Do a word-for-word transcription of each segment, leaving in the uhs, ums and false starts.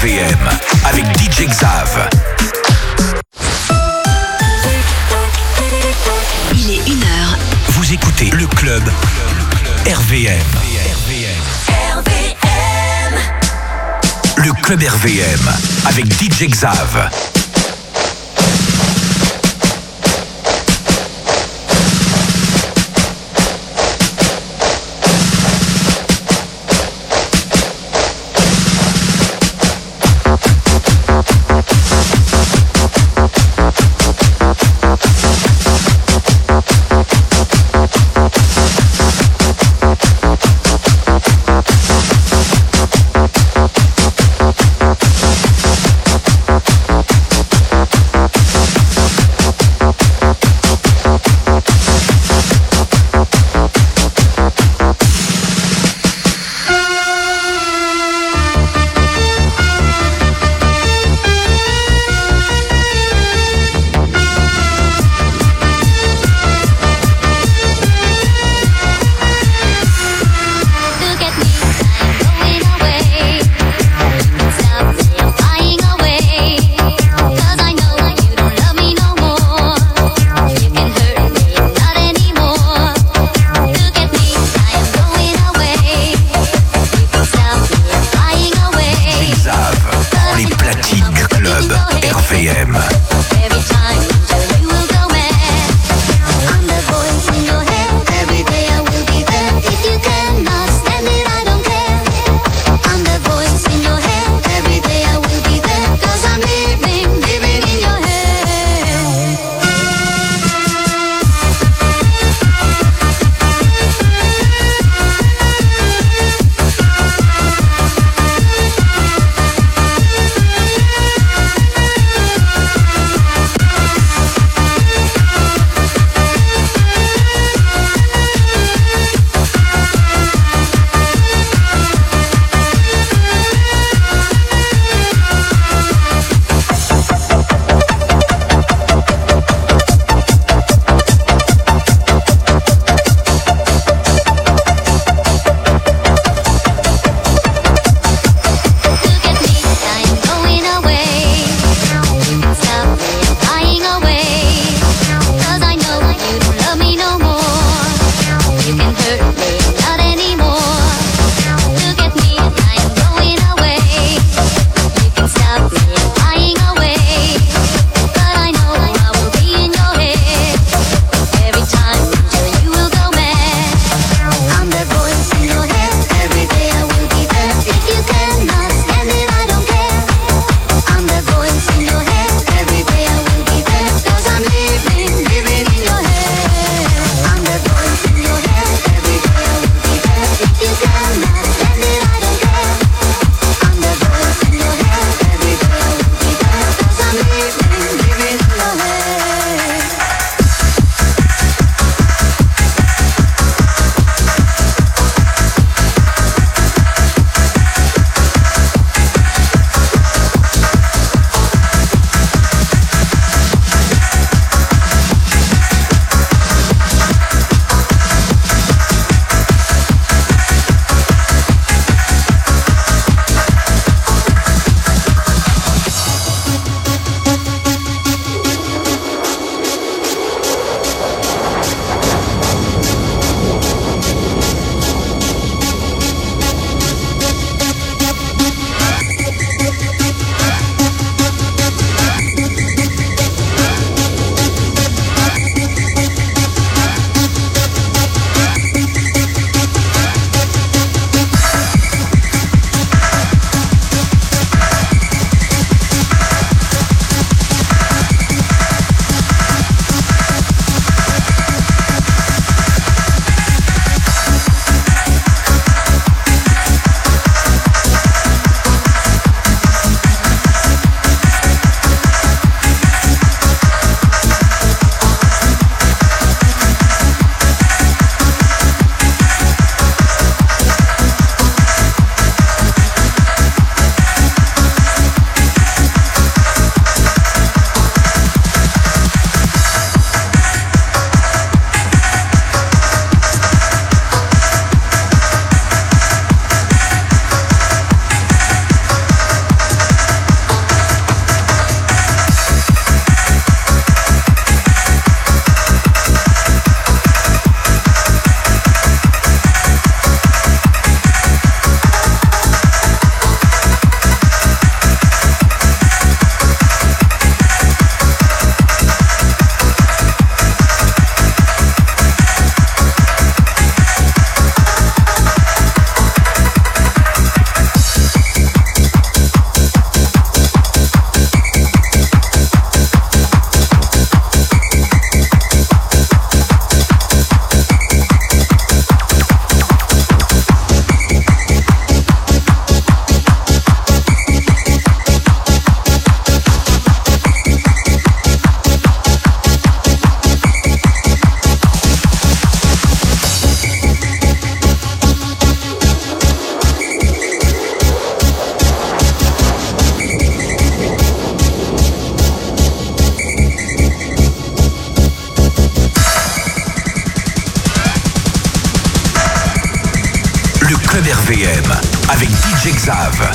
V M avec D J Xav. Il est une heure. Vous écoutez le club R V M. R V M. Le club R V M avec D J Xav. We'll be right back. avec D J Xav.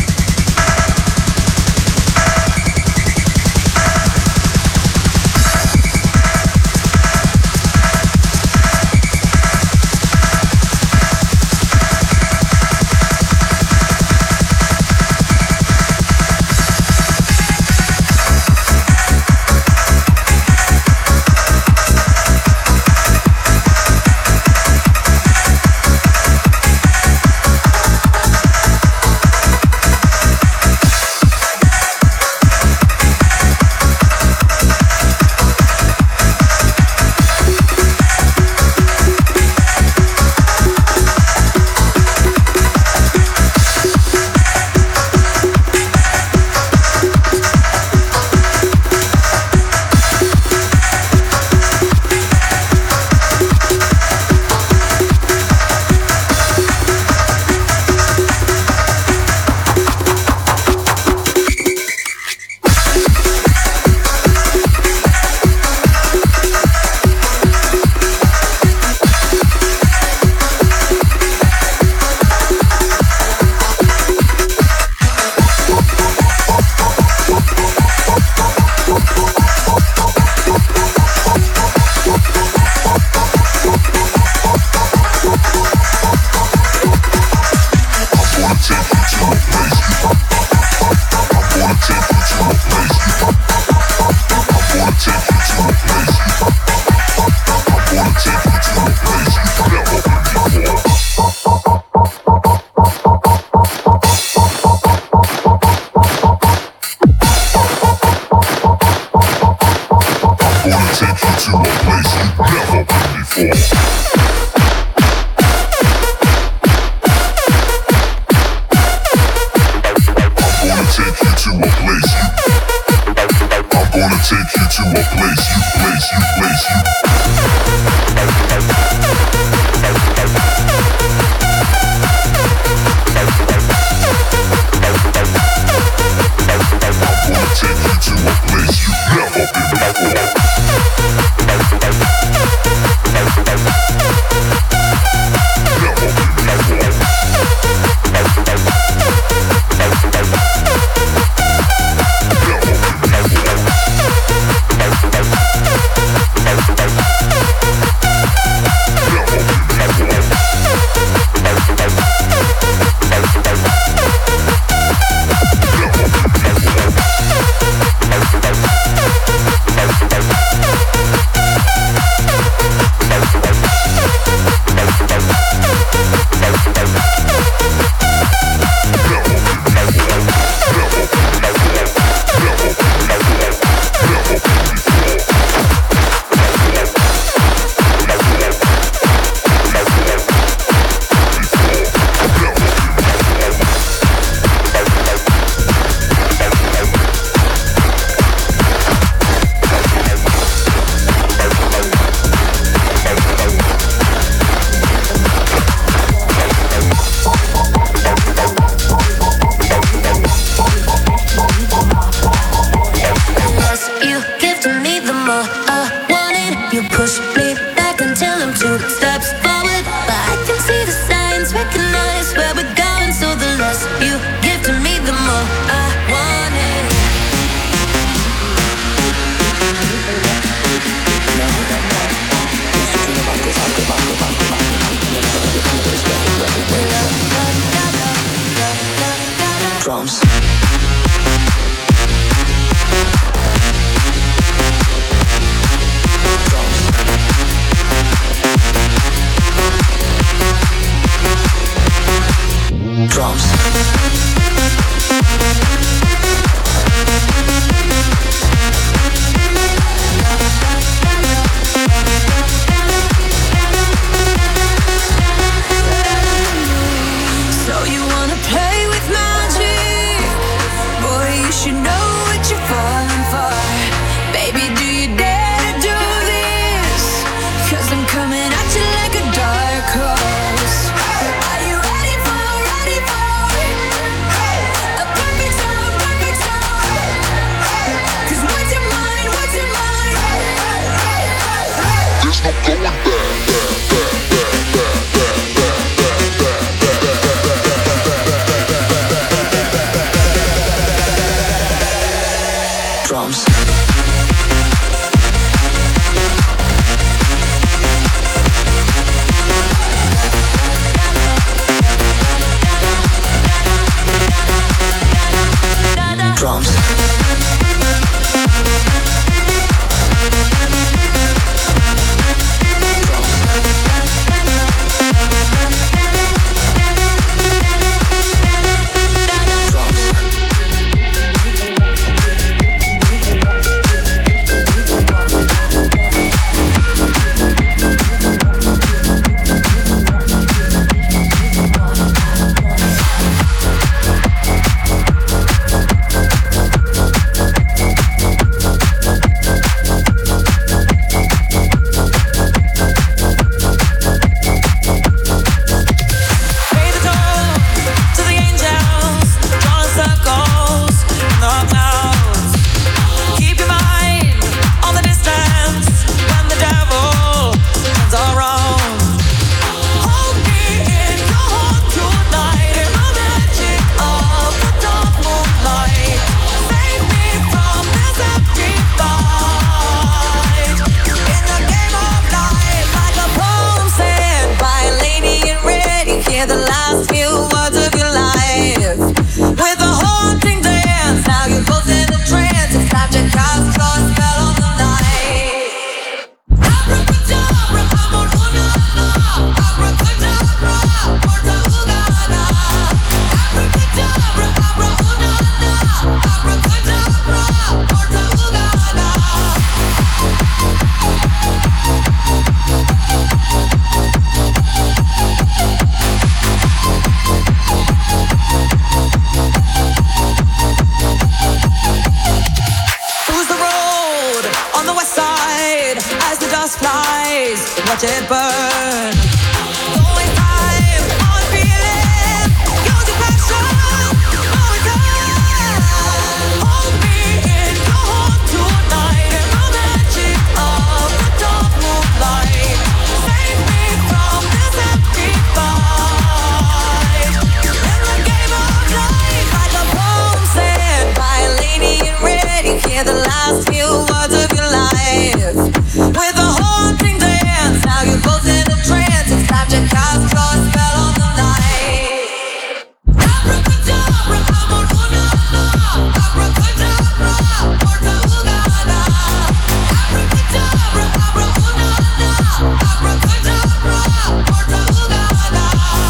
watch it burn. Don't waste time on feeling. Use your passion. Oh, it's time. Hold me in your heart tonight in the magic of the dark moonlight. Save me from this empty fight. In the game of life, like a poem said by a lady in red, you hear the last few words of your life. With a haunting dance, now you're close in a trance. It's time to cast your spell on the night. Abracadabra, amor, una, abracadabra, porta jugada. Abracadabra, abra una, abracadabra, porta jugada.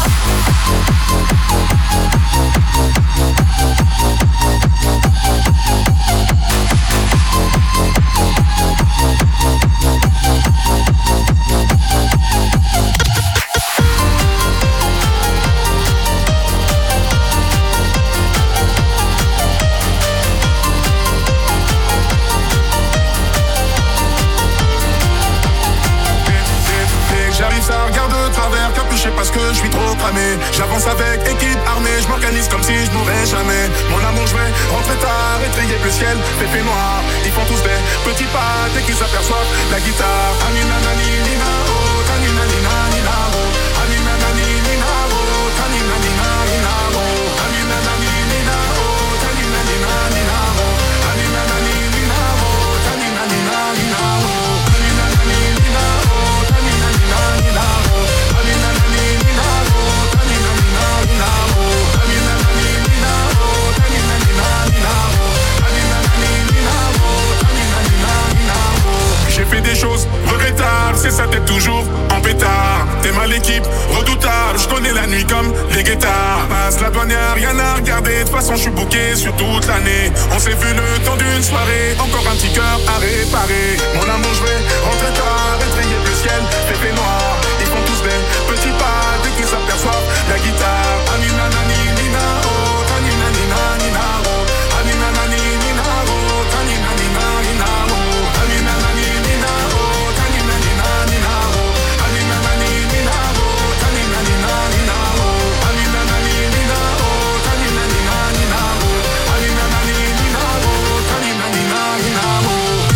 J'arrive, ça regarde de travers, capuché parce que je suis trop cramé. J'avance avec équipe armée, je m'organise comme si je mourrais jamais. Mon amour, je vais rentrer tard, étrier le ciel, pépé noir. Ils font tous des petits pas dès qu'ils aperçoivent la guitare. Anina nani nina oh, tanina nina nina oh, anina nani nina oh, tanina nina nina oh, anina nani nina oh, tanina nina nina oh, anina nani nina oh, tanina nina nina oh, anina nani nina oh, tanina nina nina oh, anina nani nina oh, tanina nina nina oh, anina nani nina oh, tanina nina nina oh, anina nani nina oh, tanina nina nina oh. J'ai fait des choses regrettables, c'est ça t'es toujours en pétard. T'es mal équipe, redoutable, je connais la nuit comme les guettards. Passe la douane, y'a rien à regarder, de toute façon je suis booké sur toute l'année. On s'est vu le temps d'une soirée, encore un petit cœur à réparer. Mon amour, je vais rentrer tard, étrier le ciel, pépé noir. Ils font tous des petits pas dès qu'ils aperçoivent la guitare. Anina nani nina oh, tanina nina nina oh, anina nani nina oh, tanina nina nina oh, anina nani nina oh, tanina nina nina oh, anina nani nina oh, tanina nina nina oh, anina nani nina oh, tanina nina nina oh, anina nani nina oh, tanina nina nina oh.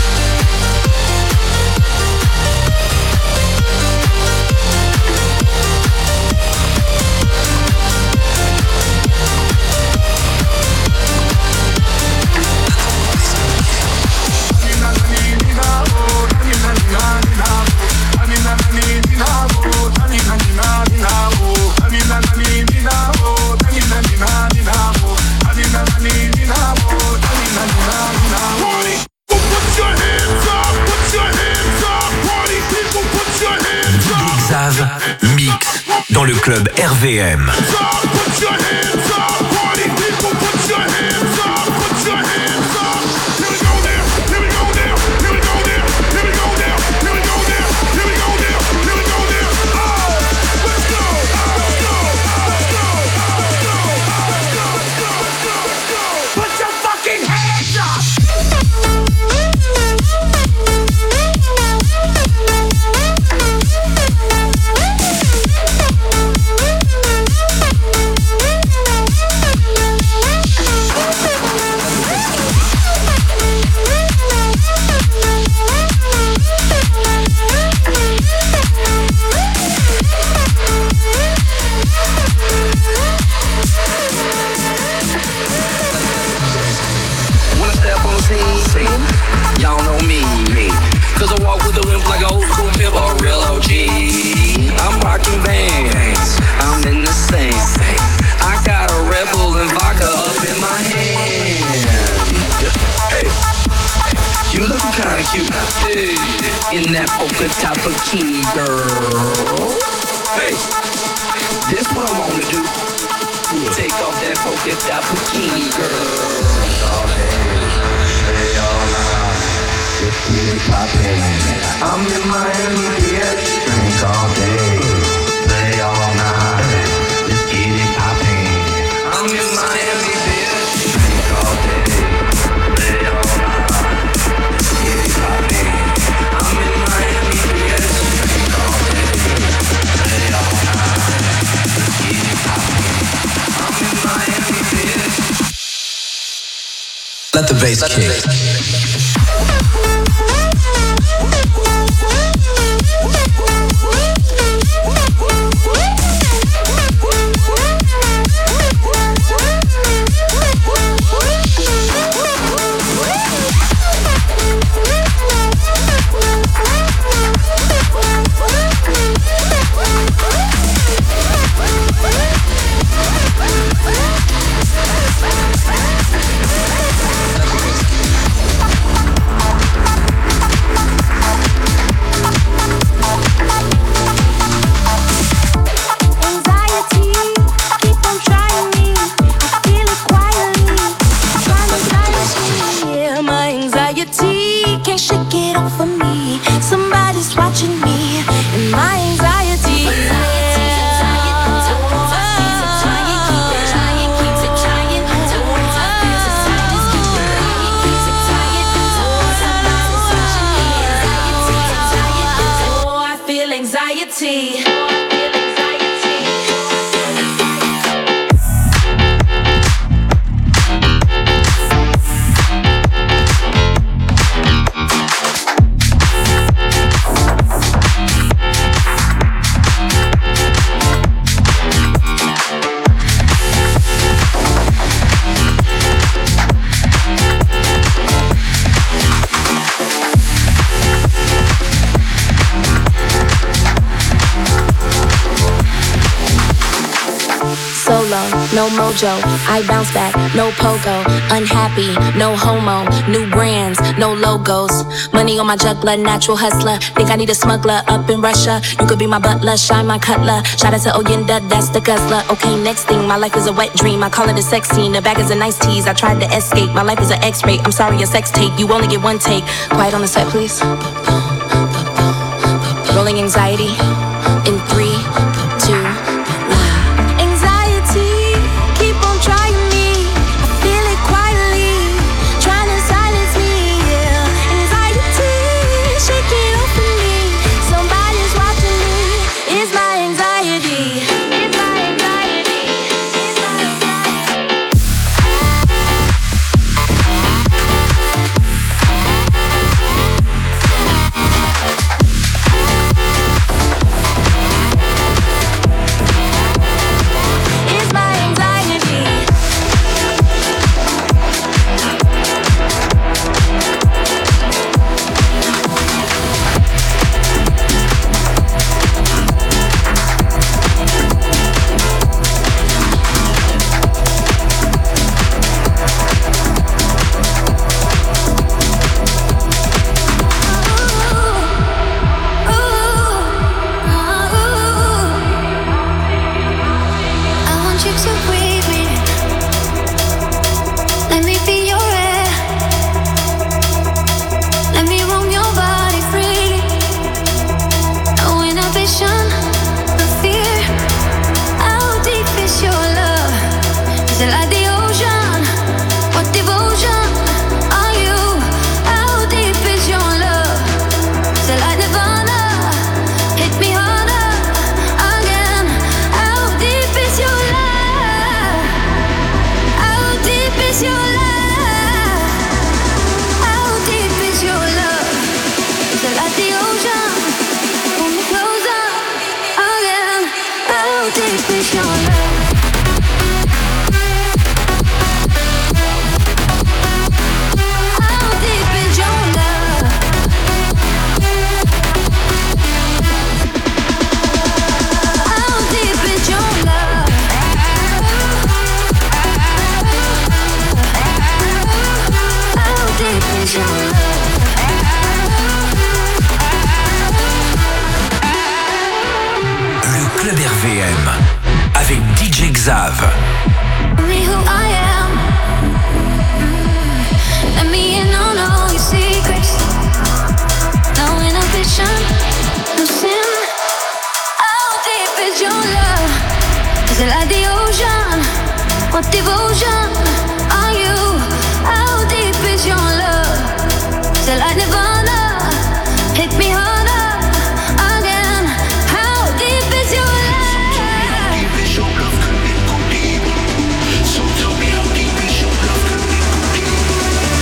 Xav Mix dans le club R V M. In that polka top bikini, girl. Hey, this what I wanna do. Take off that polka top bikini, girl. All day, stay all night, just keep it poppin'. I'm in Miami, bitch. Drink all day, stay all night, just keep it poppin'. I'm in Miami, bitch. Drink all day, stay all night, just keep it poppin'. I'm in Miami, bitch. Drink all day. Let the bass kick. No mojo, I bounce back, no pogo. Unhappy, no homo. New brands, no logos. Money on my juggler, natural hustler. Think I need a smuggler up in Russia. You could be my butler, shine my cutler. Shout out to Oyenda, that's the guzzler. Okay, next thing, my life is a wet dream. I call it a sex scene, the bag is a nice tease. I tried to escape, my life is an X-ray. I'm sorry, a sex tape, you only get one take. Quiet on the set, please. Rolling anxiety in three, two, Xav. Me who I am. Let me in on all your secrets. No inhibition, no sin. How deep is your love? Is it like the ocean? What devotion are you? How deep is your love? Is it like Nirvana? Hit me harder again. How deep is your love? So tell me how deep is your love?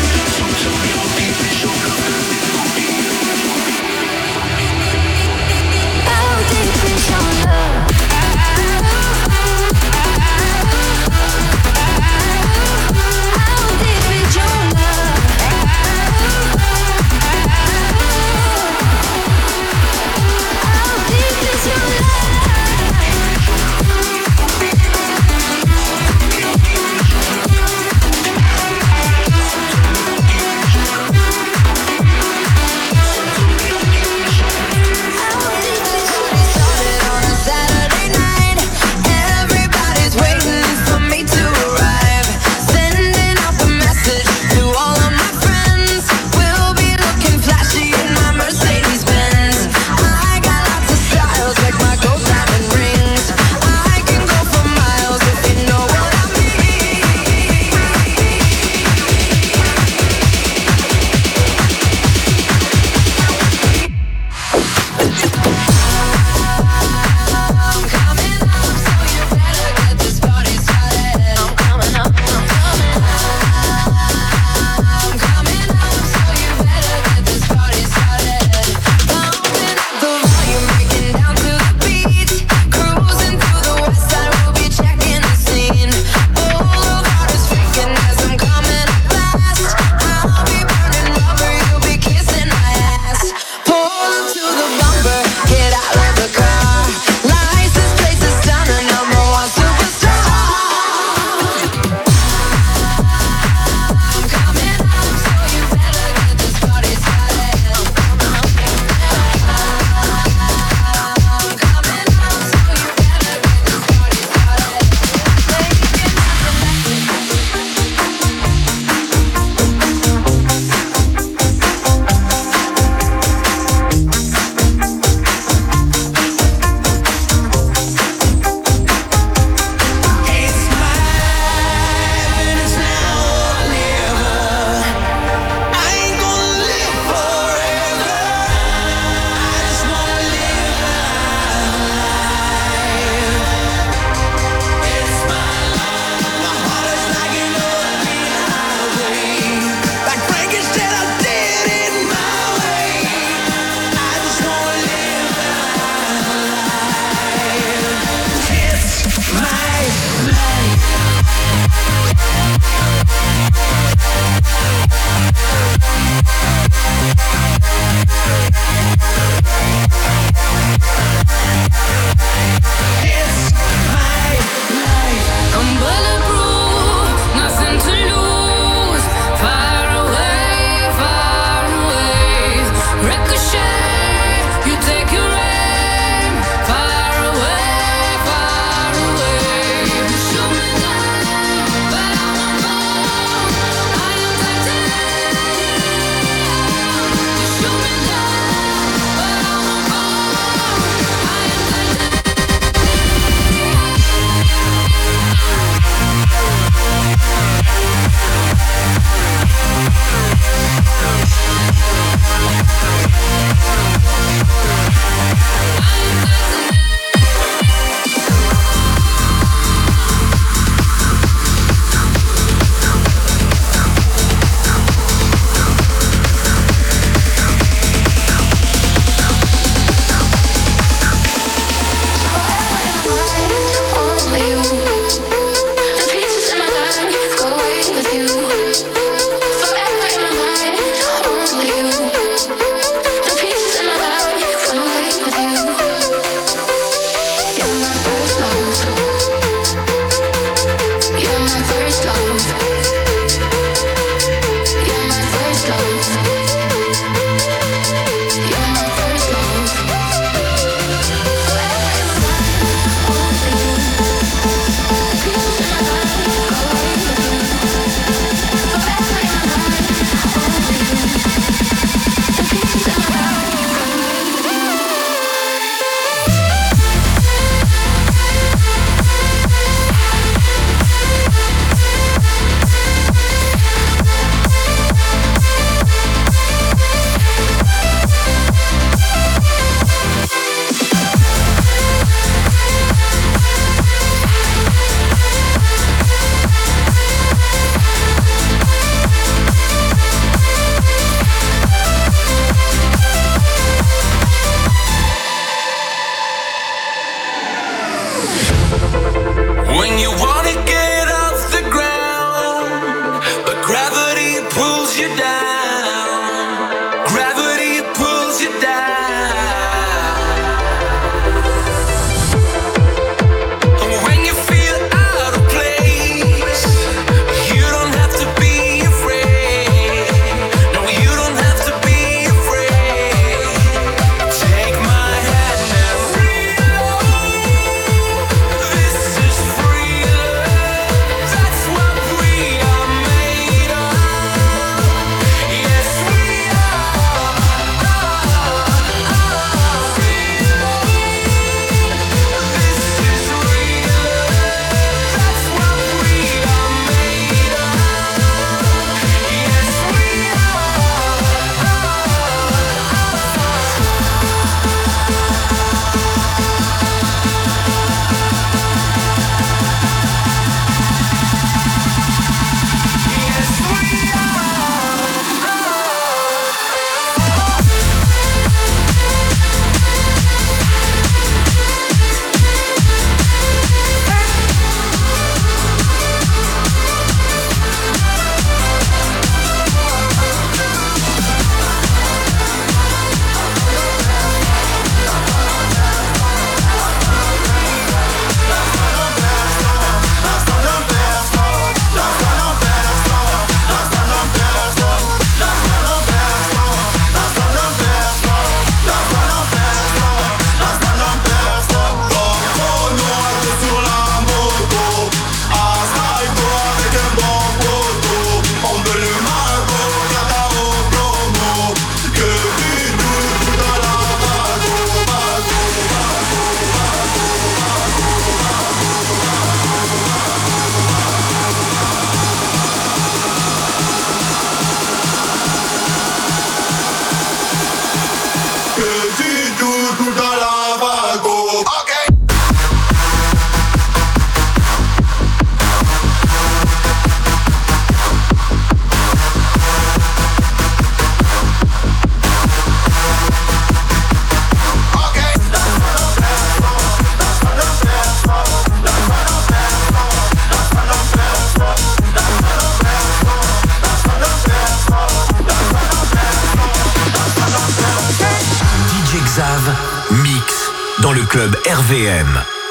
Dave mix dans le club R V M.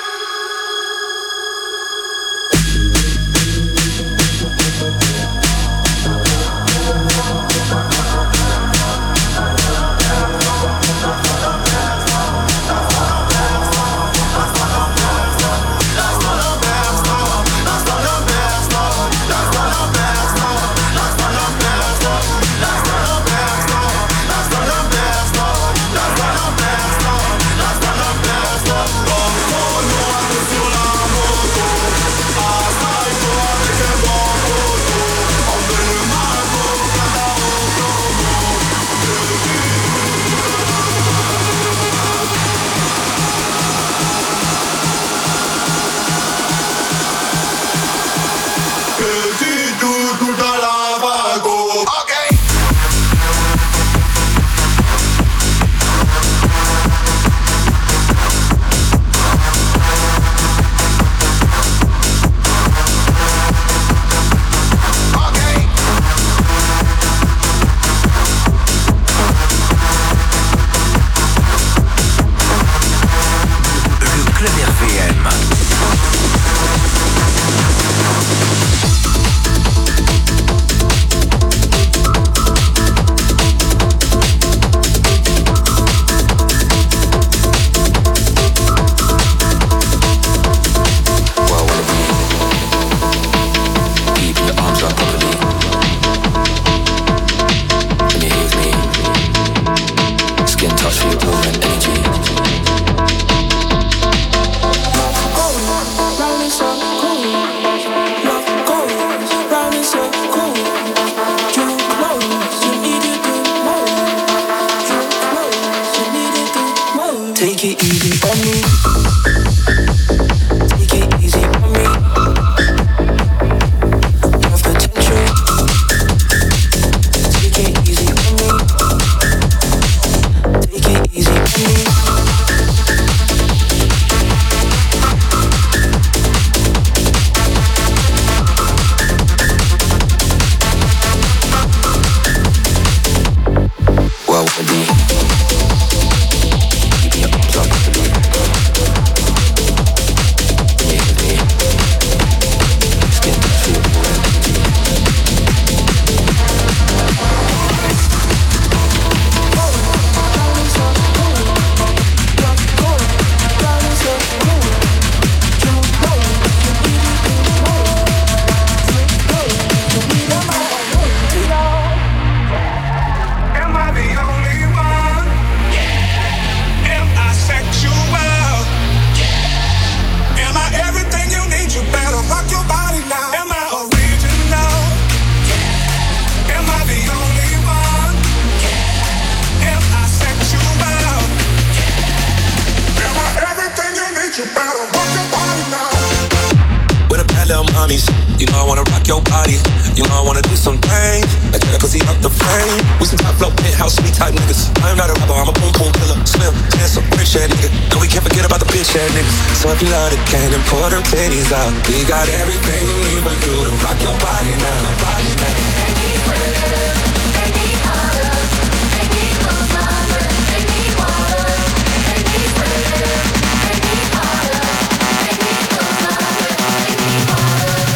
You know I wanna rock your body. You know I wanna do some things like that pussy up the frame. We some top flow, penthouse, sweet type niggas. I'm not a rapper, I'm a boom boom killer. Slim, handsome, rich ass nigga. No, we can't forget about the bitch ass niggas. So if you love the can and pour them titties out, we got everything you need but you to rock your body now. Body now. Make me breathe, make me harder, make me closer, make me water, make me breathe, make me harder, make me closer, make me water.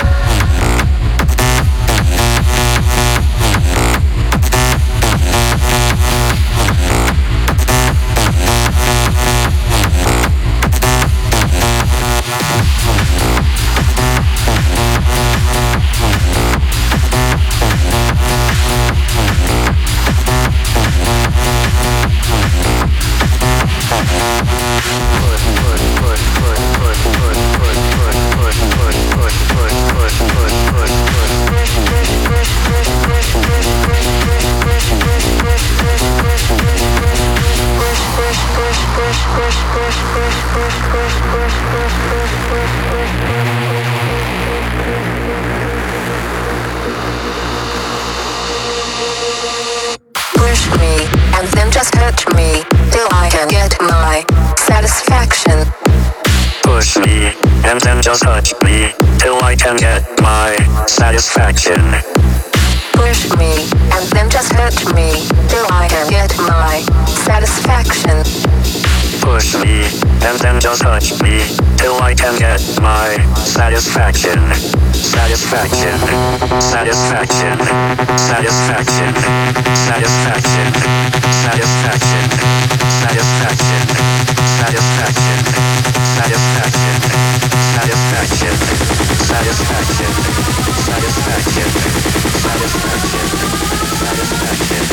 Push me, and then just touch me, till I can get my satisfaction. Push me, and then just touch me, till I can get my satisfaction. Push push me, and then just hurt me, till I can get my satisfaction. Push me, and then just touch me, till I can get my satisfaction. Satisfaction, satisfaction, satisfaction, satisfaction, satisfaction, satisfaction, satisfaction, satisfaction, satisfaction, satisfaction, satisfaction, satisfaction, satisfaction,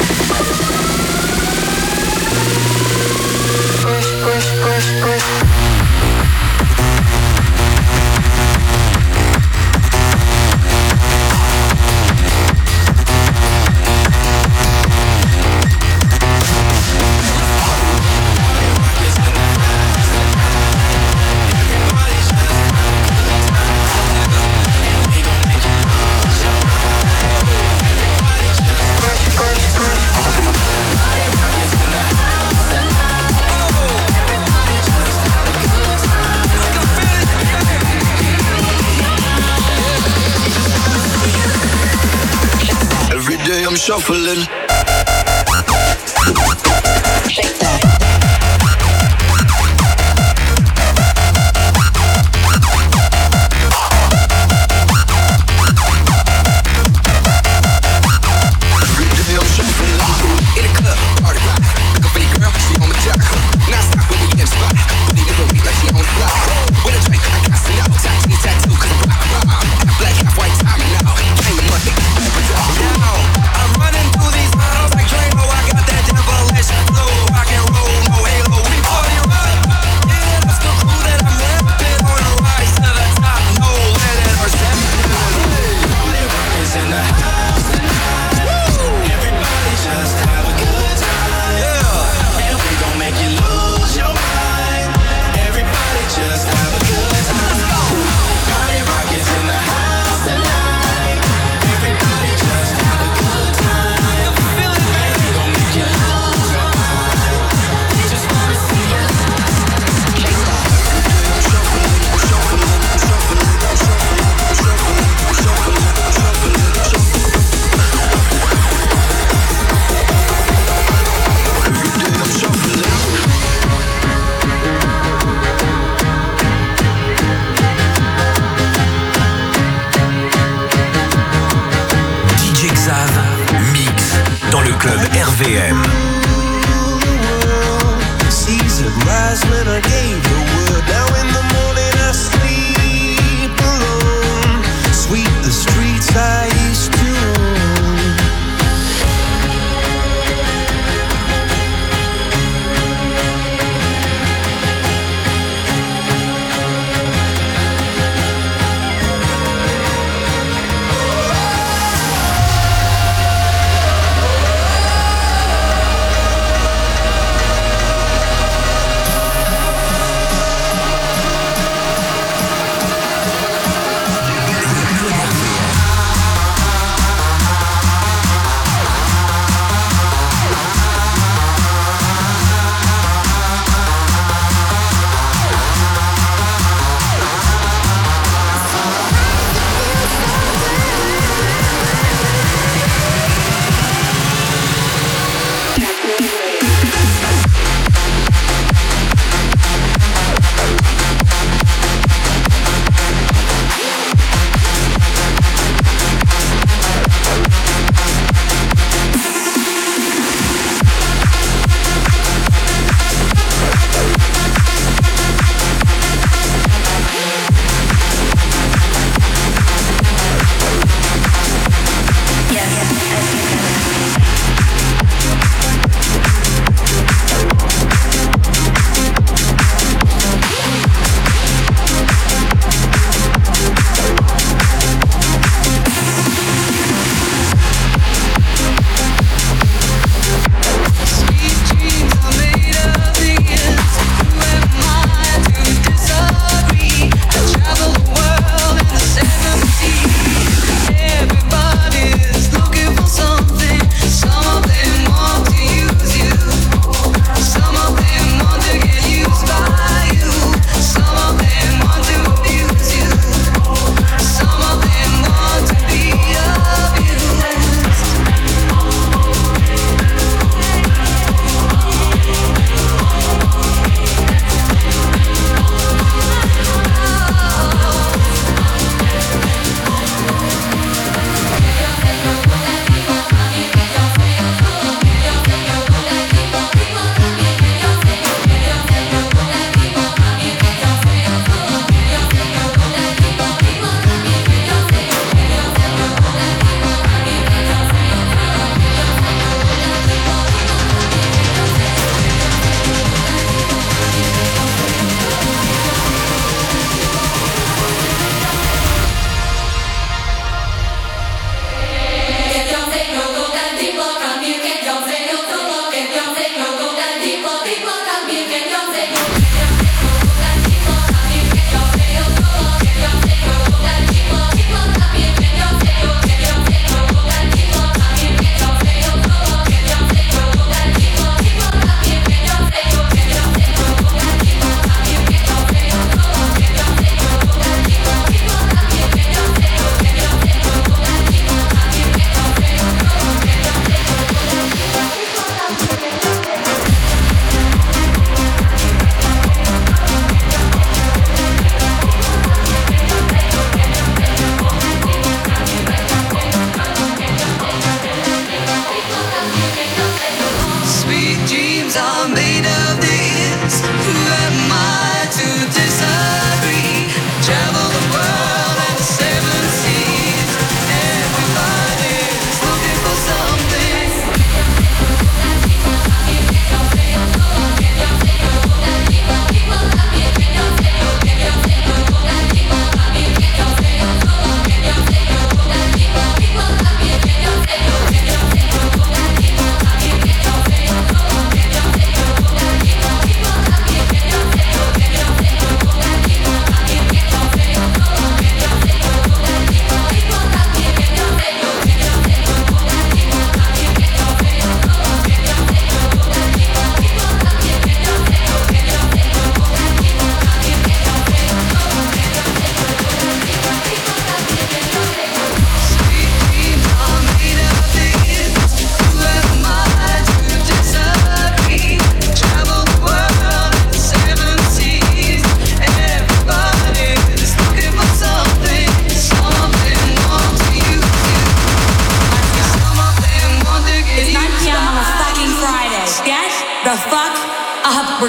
Push, push, push, push. I'm shuffling. Shake that.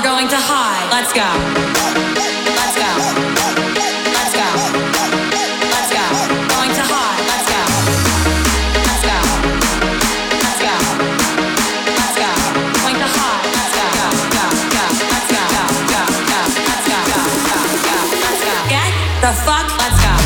going to hide. Let's go. Let's go. Let's go. Let's go. Going to hide. Let's go. Let's go. Let's go. Let's go. Going to hide. Let's go. Go. Go. Go. Let's go. Go. Go. Go. Let's go. Go. Go. Go. Let's go. Get the fuck. Let's go.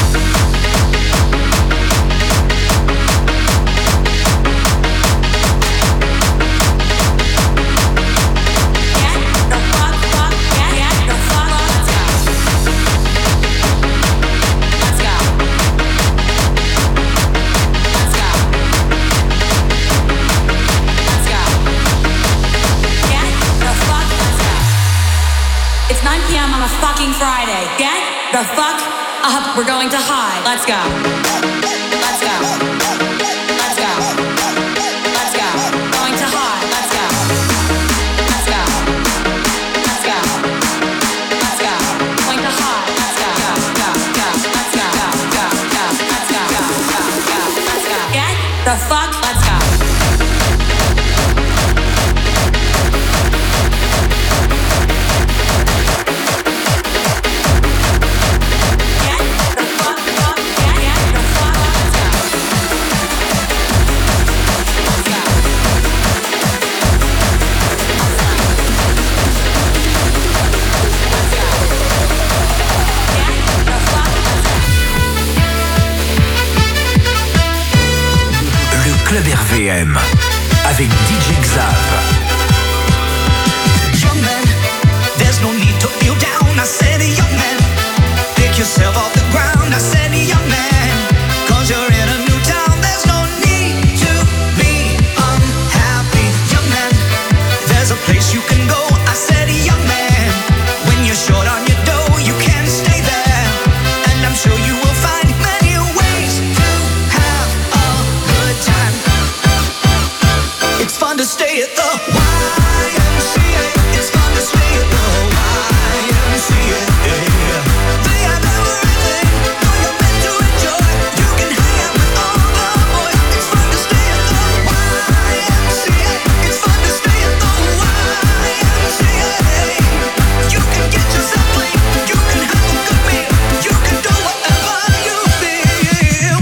nine p.m. on a fucking Friday. Get the fuck up. We're going to hide. Let's go. Let's go. Let's go. Let's go. Going to hide. Let's go. Let's go. Let's go. Let's go. Going to hide. Let's go. Go. Go. Go. Let's go. Go. Go. Go. Let's go. Go. Go. Go. Let's go. Get the fuck. Let's go. Club R V M avec D J Xav. Young man, there's no need to feel down. I said, young man, pick yourself off the ground. I said, young man, cause you're in a new town. There's no need to be unhappy. Young man, there's a place you can go. I said, young man, when you're short on your dough, you can stay there. And I'm sure you will find many ways to have a good time. It's fun to stay at the Y M C A. It's fun to stay at the Y M C A. They have everything for you're meant to enjoy. You can hang out with all the boys. It's fun to stay at the Y M C A. It's fun to stay at the Y M C A. You can get yourself clean. You can have a good meal. You can do whatever you feel.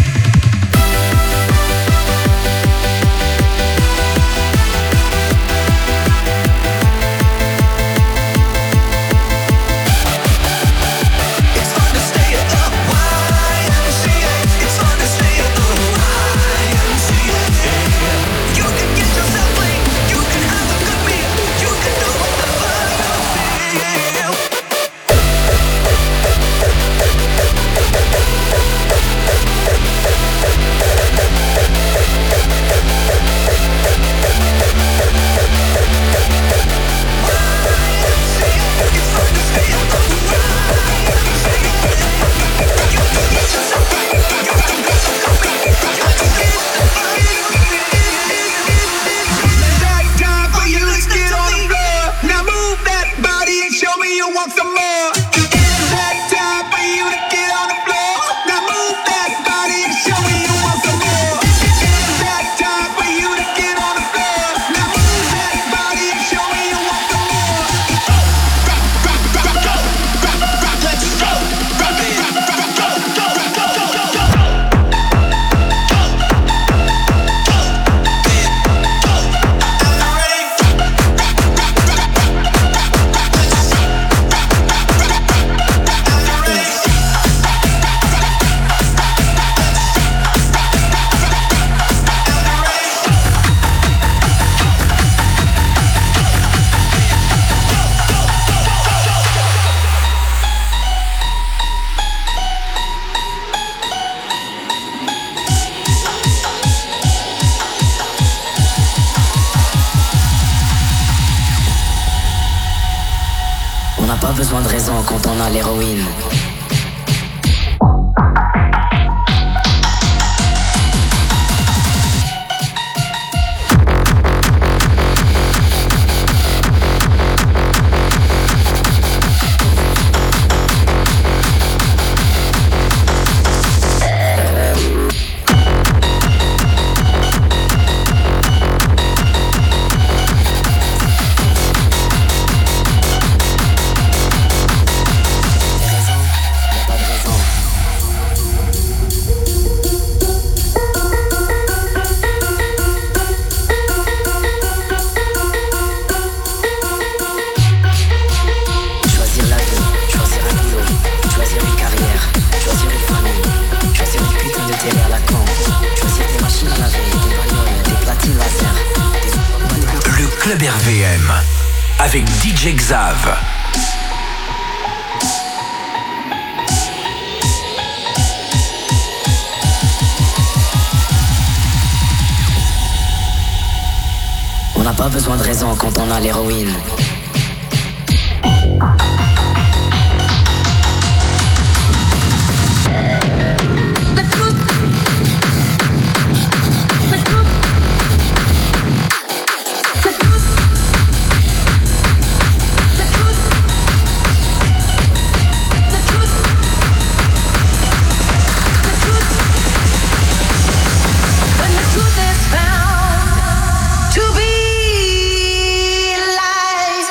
It's fun to stay at the Y M C A. It's fun to stay at the Y M C A. You can get yourself clean. You can have a good meal. You can do whatever you feel. Time for you to get on the floor. Now move that body and show me you want some more. It's that time for you to get on the floor. Now move that body and show me you want some more. It's that time for you to get on the floor. Now move that body and show me you want some more. Rock, rock, rock, go, rock, rock, let's go. Rock it, rock, rock, go, go, go, go, go, go. On n'a pas besoin de raison quand on a l'héroïne. avec D J Xav. On n'a pas besoin de raison quand on a l'héroïne. To be lies.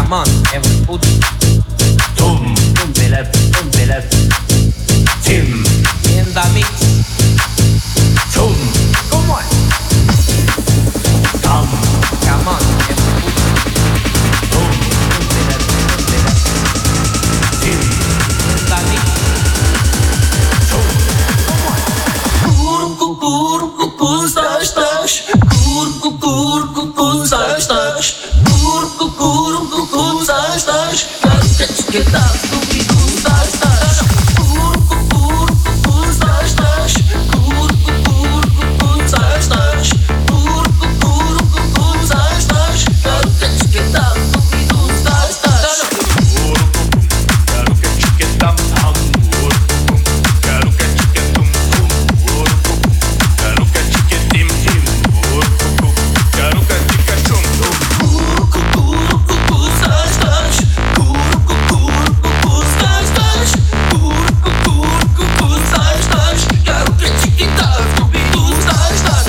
Come on, everybody. Boom, boom, de la, boom, de la. Tim. In the mix. Boom. Come on. Tom. Come on, everybody. Boom, boom, de la, boom, de la. Tim. In the mix. Boom. Come on. Curco, curco, custas, tas. Curco, curco, custas, tas. Curco, curco, custas, tas. Quero que tá comigo, tas, tas. Curco, curco, custas, tas. Curco, curco, custas, tas. Curco, curco, custas, tas. Quero que tá comigo, tas, tas. Quero que etiqueta amor. Quero que etiqueta um quero que etiquetim tim. Quero que etiqueta um Curco, curco, custas, tas. Curco, curco, custas, tas. Curco, curco, custas, tas. Quero que etiqueta comigo, tas, tas.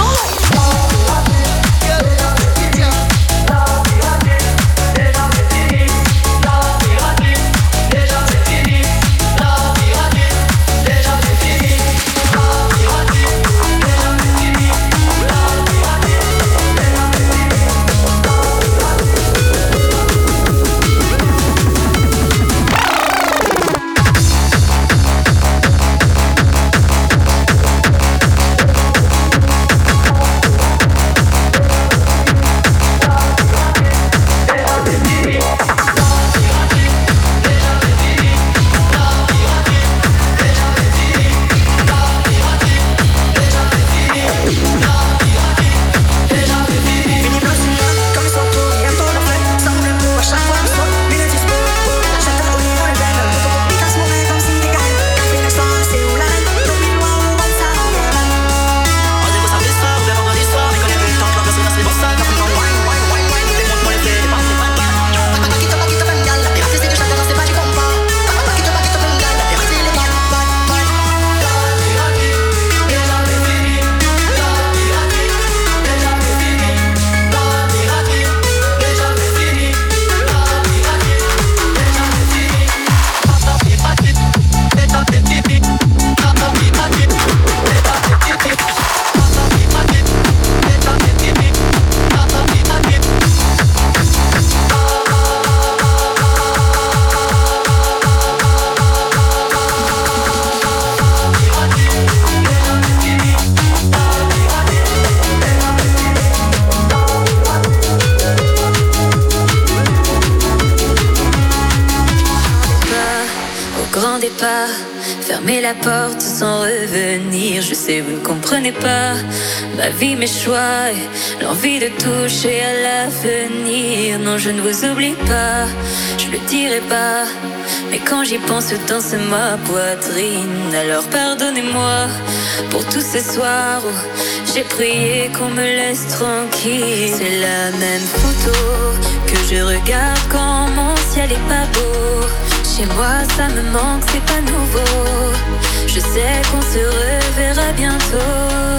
Fermez la porte sans revenir. Je sais, vous ne comprenez pas ma vie, mes choix et l'envie de toucher à l'avenir. Non, je ne vous oublie pas, je le dirai pas. Mais quand j'y pense, danse ma poitrine. Alors pardonnez-moi pour tous ces soirs où j'ai prié qu'on me laisse tranquille. C'est la même photo que je regarde quand mon ciel est pas beau. Chez moi ça me manque, c'est pas nouveau. Je sais qu'on se reverra bientôt.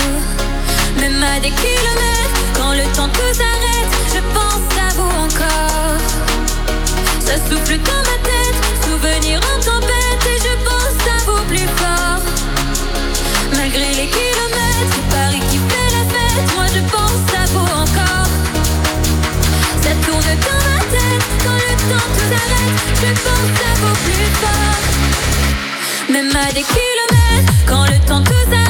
Même à des kilomètres, quand le temps tout s'arrête, je pense à vous encore. Ça souffle dans ma tête, souvenir en tempête, et je pense à vous plus fort. Malgré les kilomètres, c'est Paris qui fait la fête, moi je pense à vous encore. Ça tourne dans ma tête, quand le temps tout s'arrête, je pense à vous plus fort. Même à des kilomètres, quand le temps tout s'arrête,